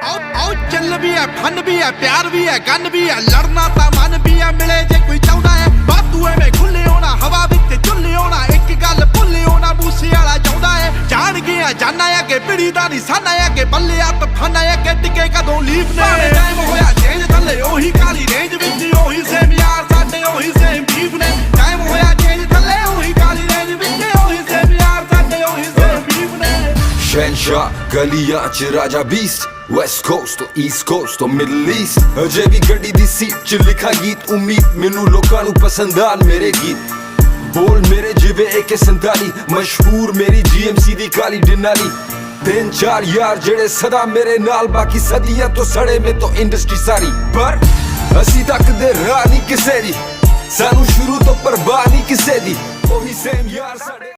आओ चल भी है फन भी है प्यार भी है गन भी है लड़ना ता मन भी है मिले जे कोई चाहता है बातू में खुले होना हवा विच झुले होना एक गल भुले होना मूसे वाला चाहता है जान गया जाना है कि पीड़ी दा निशाना है कि बल्ले आ तफाना है कि टिके कदों लीव ने टाइम होया चेंज थले ओही काली रेंज विच ओही सेम यार साडे ओही सेम बीफ ने टाइम होया चेंज थले ओही काली रेंज विच ओही सेम यार साडे ओही सेम बीफ ने शहनशाह गलियां च राजा beast West Coast to East Coast to Middle East अजे भी गड्डी दी सीट च लिखा गीत उम्मीद मैनू लोकां नू पसंद आन मेरे गीत बोल मेरे जिवे AK-47 मशहूर मेरी GMC दी काली डिनाली 3-4 यार जेड़े सदा मेरे नाल बाकी सदियां तो सड़े में तो इंडस्ट्री सारी पर असी तक दे राह नहीं किसे दी सानू शुरू तो परवाह नहीं किसे दी ओही सेम यार साडे